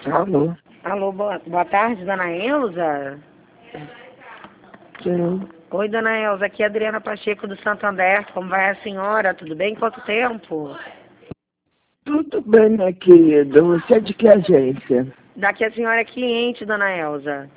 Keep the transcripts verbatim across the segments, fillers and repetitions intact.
Alô? Alô, boa, boa tarde, dona Elza. Sim. Oi, dona Elza, aqui é a Adriana Pacheco do Santander. Como vai a senhora? Tudo bem? Quanto tempo? Tudo bem, minha querida. Você é de que agência? Daqui a senhora é cliente, dona Elza.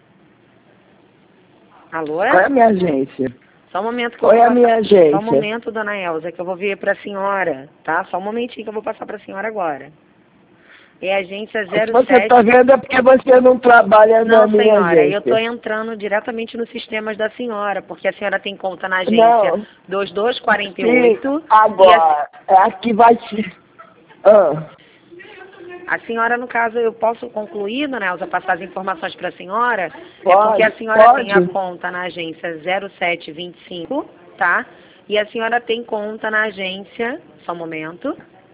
Alô? Qual é a minha agência? Só um momento que Qual eu é vou a minha passar. agência? Só um momento, dona Elza, que eu vou vir para a senhora, tá? Só um momentinho que eu vou passar para a senhora agora. É a agência Se zero você sete... está vendo é porque você não trabalha na Não, minha senhora, eu estou agência. entrando diretamente nos sistemas da senhora, porque a senhora tem conta na agência Não. dois dois quatro Sim, oito e a, agora. É aqui vai te... Ah, a senhora, no caso, eu posso concluir, dona Elza, passar as informações para a senhora? É porque pode? a senhora tem a Pode? conta na agência zero sete vinte e cinco, tá? E a senhora tem conta na agência, só um momento,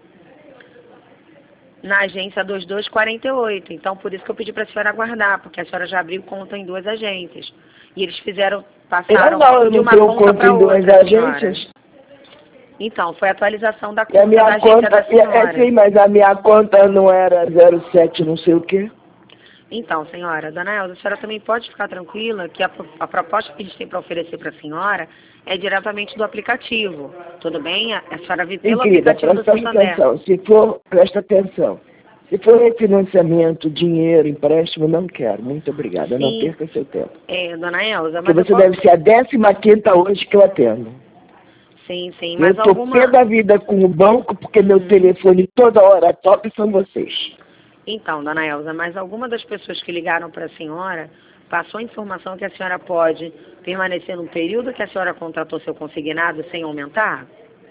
na agência dois dois quatro oito. Então, por isso que eu pedi para a senhora aguardar, porque a senhora já abriu conta em duas agências. E eles fizeram, Eu passaram não, eu de não uma tenho conta conta para em duas outra, senhora. agências. Então, foi a atualização da E a conta da minha agência conta... da É, é, senhora. sim, mas a minha conta não era zero sete não sei o quê. Então, senhora, dona Elza, a senhora também pode ficar tranquila que a, a proposta que a gente tem para oferecer para a senhora é diretamente do aplicativo. Tudo bem? A, a senhora vê Sim, pelo querida, aplicativo do presta Santander. atenção. Se for, presta atenção. Se for refinanciamento, dinheiro, empréstimo, não quero. Muito obrigada. Não Sim, perca seu tempo. é, dona Elza, Porque mas eu você posso... deve ser a décima quinta hoje que eu atendo. Sim, sim, Eu mas tô pé alguma... da vida com o banco, porque meu Hum. telefone toda hora top são vocês. Então, dona Elza, mas alguma das pessoas que ligaram para a senhora passou a informação que a senhora pode permanecer no período que a senhora contratou seu consignado sem aumentar?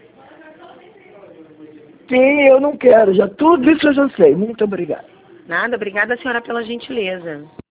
Sim, eu não quero. Já tudo isso eu já sei. Muito obrigada. Nada, obrigada, senhora, pela gentileza.